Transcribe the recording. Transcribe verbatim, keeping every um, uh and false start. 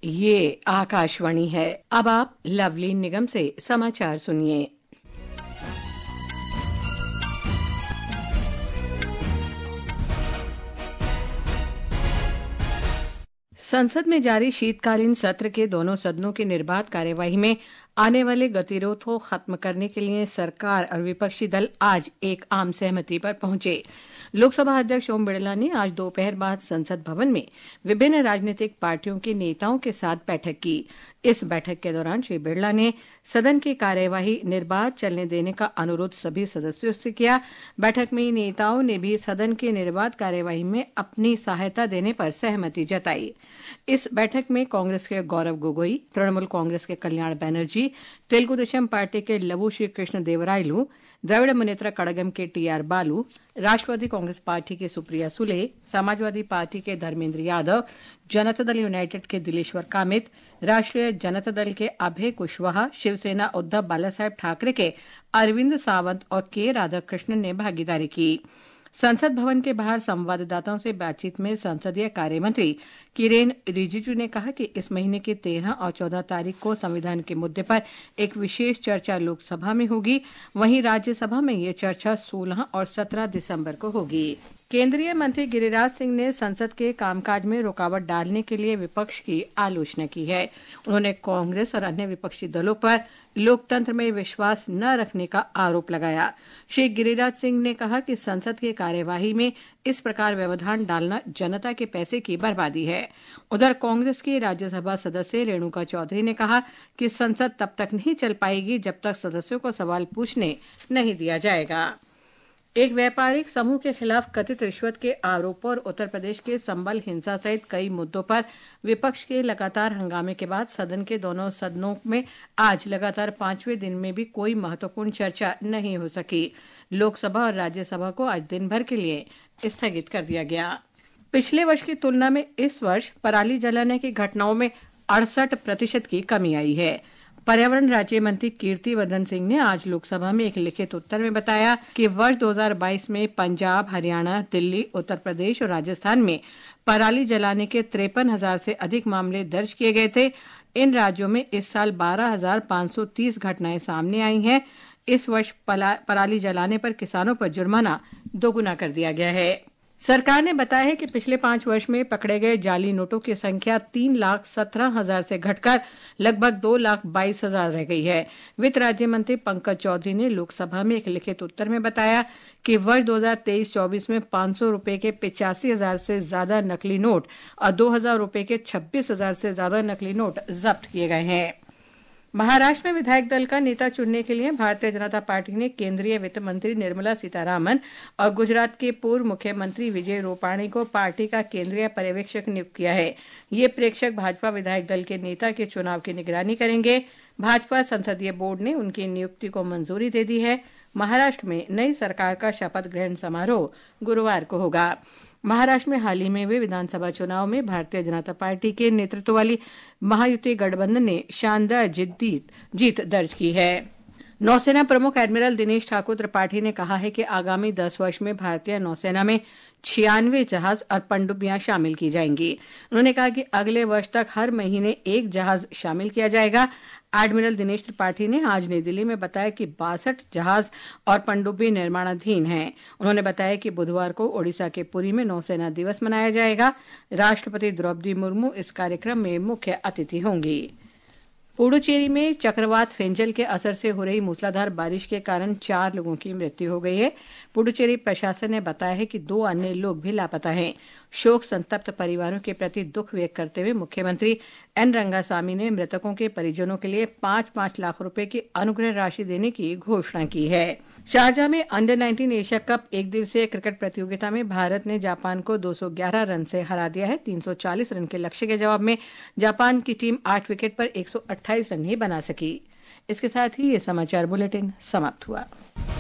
ये आकाशवाणी है। अब आप लवलीन निगम से समाचार सुनिए। संसद में जारी शीतकालीन सत्र के दोनों सदनों की निर्बाध कार्यवाही में आने वाले गतिरोध को खत्म करने के लिए सरकार और विपक्षी दल आज एक आम सहमति पर पहुंचे। लोकसभा अध्यक्ष ओम बिरला ने आज दोपहर बाद संसद भवन में विभिन्न राजनीतिक पार्टियों के नेताओं के साथ बैठक की। इस बैठक के दौरान श्री बिरला ने सदन की कार्यवाही निर्बाध चलने देने का अनुरोध सभी सदस्यों से किया। बैठक में नेताओं ने भी सदन की निर्बाध कार्यवाही में अपनी सहायता देने पर सहमति जताई। इस बैठक में कांग्रेस के गौरव गोगोई, तृणमूल कांग्रेस के कल्याण बैनर्जी, तेलुगु देशम पार्टी के लवु श्री कृष्ण देवरायलु, द्रविड़ मुनेत्र कड़गम के टी आर बालू, राष्ट्रवादी कांग्रेस पार्टी के सुप्रिया सुले, समाजवादी पार्टी के धर्मेंद्र यादव, जनता दल यूनाइटेड के दिलेश्वर कामित, राष्ट्रीय जनता दल के अभय कुशवाहा, शिवसेना उद्धव बालासाहेब ठाकरे के अरविंद सावंत और के राधाकृष्णन ने भागीदारी की। संसद भवन के बाहर संवाददाताओं से बातचीत में संसदीय कार्य मंत्री किरेन रिजिजू ने कहा कि इस महीने की तेरह और चौदह तारीख को संविधान के मुद्दे पर एक विशेष चर्चा लोकसभा में होगी। वहीं राज्यसभा में ये चर्चा सोलह और सत्रह दिसंबर को होगी। केंद्रीय मंत्री गिरिराज सिंह ने संसद के कामकाज में रुकावट डालने के लिए विपक्ष की आलोचना की है। उन्होंने कांग्रेस और अन्य विपक्षी दलों पर लोकतंत्र में विश्वास न रखने का आरोप लगाया। श्री गिरिराज सिंह ने कहा कि संसद की कार्यवाही में इस प्रकार व्यवधान डालना जनता के पैसे की बर्बादी है। उधर कांग्रेस की राज्यसभा सदस्य रेणुका चौधरी ने कहा कि संसद तब तक नहीं चल पाएगी जब तक सदस्यों को सवाल पूछने नहीं दिया जाएगा। एक व्यापारिक समूह के खिलाफ कथित रिश्वत के आरोपों और उत्तर प्रदेश के संबल हिंसा सहित कई मुद्दों पर विपक्ष के लगातार हंगामे के बाद सदन के दोनों सदनों में आज लगातार पांचवें दिन में भी कोई महत्वपूर्ण चर्चा नहीं हो सकी। लोकसभा और राज्यसभा को आज दिन भर के लिए स्थगित कर दिया गया। पिछले वर्ष की तुलना में इस वर्ष पराली जलाने की घटनाओं में अड़सठ प्रतिशत की कमी आई है। पर्यावरण राज्य मंत्री कीर्ति वर्धन सिंह ने आज लोकसभा में एक लिखित उत्तर में बताया कि वर्ष दो हज़ार बाईस में पंजाब, हरियाणा, दिल्ली, उत्तर प्रदेश और राजस्थान में पराली जलाने के तिरपन हजार से अधिक मामले दर्ज किए गए थे। इन राज्यों में इस साल बारह हजार पाँच सौ तीस घटनाएं सामने आई हैं। इस वर्ष पराली जलाने पर किसानों पर जुर्माना दोगुना कर दिया गया है। सरकार ने बताया है कि पिछले पांच वर्ष में पकड़े गए जाली नोटों की संख्या तीन लाख सत्रह हजार से घटकर लगभग दो लाख बाईस हजार रह गई है। वित्त राज्य मंत्री पंकज चौधरी ने लोकसभा में एक लिखित उत्तर में बताया कि वर्ष दो हज़ार तेईस चौबीस में पाँच सौ रुपए के पिचासी हजार से ज्यादा नकली नोट और दो हजार रुपए के छब्बीस हजार से ज्यादा नकली नोट जब्त किए गए हैं। महाराष्ट्र में विधायक दल का नेता चुनने के लिए भारतीय जनता पार्टी ने केंद्रीय वित्त मंत्री निर्मला सीतारामन और गुजरात के पूर्व मुख्यमंत्री विजय रूपाणी को पार्टी का केंद्रीय पर्यवेक्षक नियुक्त किया है। ये प्रेक्षक भाजपा विधायक दल के नेता के चुनाव की निगरानी करेंगे। भाजपा संसदीय बोर्ड ने उनकी नियुक्ति को मंजूरी दे दी है। महाराष्ट्र में नई सरकार का शपथ ग्रहण समारोह गुरुवार को होगा। महाराष्ट्र में हाल ही में हुए विधानसभा चुनाव में भारतीय जनता पार्टी के नेतृत्व वाली महायुति गठबंधन ने शानदार जीत जीत दर्ज की है। नौसेना प्रमुख एडमिरल दिनेश ठाकुर त्रिपाठी ने कहा है कि आगामी दस वर्ष में भारतीय नौसेना में छियानवे जहाज और पनडुब्बियां शामिल की जाएंगी। उन्होंने कहा कि अगले वर्ष तक हर महीने एक जहाज शामिल किया जाएगा। एडमिरल दिनेश त्रिपाठी ने आज नई दिल्ली में बताया कि बासठ जहाज और पनडुब्बी निर्माणाधीन हैं। उन्होंने बताया कि बुधवार को ओडिशा के पुरी में नौसेना दिवस मनाया जाएगा। राष्ट्रपति द्रौपदी मुर्मू इस कार्यक्रम में मुख्य अतिथि होंगी। पुडुचेरी में चक्रवात फेंजल के असर से हो रही मूसलाधार बारिश के कारण चार लोगों की मृत्यु हो गई है। पुडुचेरी प्रशासन ने बताया है कि दो अन्य लोग भी लापता हैं। शोक संतप्त परिवारों के प्रति दुख व्यक्त करते हुए मुख्यमंत्री एन रंगासामी ने मृतकों के परिजनों के लिए पांच पांच लाख रुपए की अनुग्रह राशि देने की घोषणा की है। शारजाह में अंडर नाइनटीन एशिया कप एक दिवसीय क्रिकेट प्रतियोगिता में भारत ने जापान को दो सौ ग्यारह रन से हरा दिया है। तीन सौ चालीस रन के लक्ष्य के जवाब में जापान की टीम आठ विकेट पर एक सौ अट्ठाईस रन ही बना सकी। इसके साथ ही ये समाचार बुलेटिन समाप्त हुआ।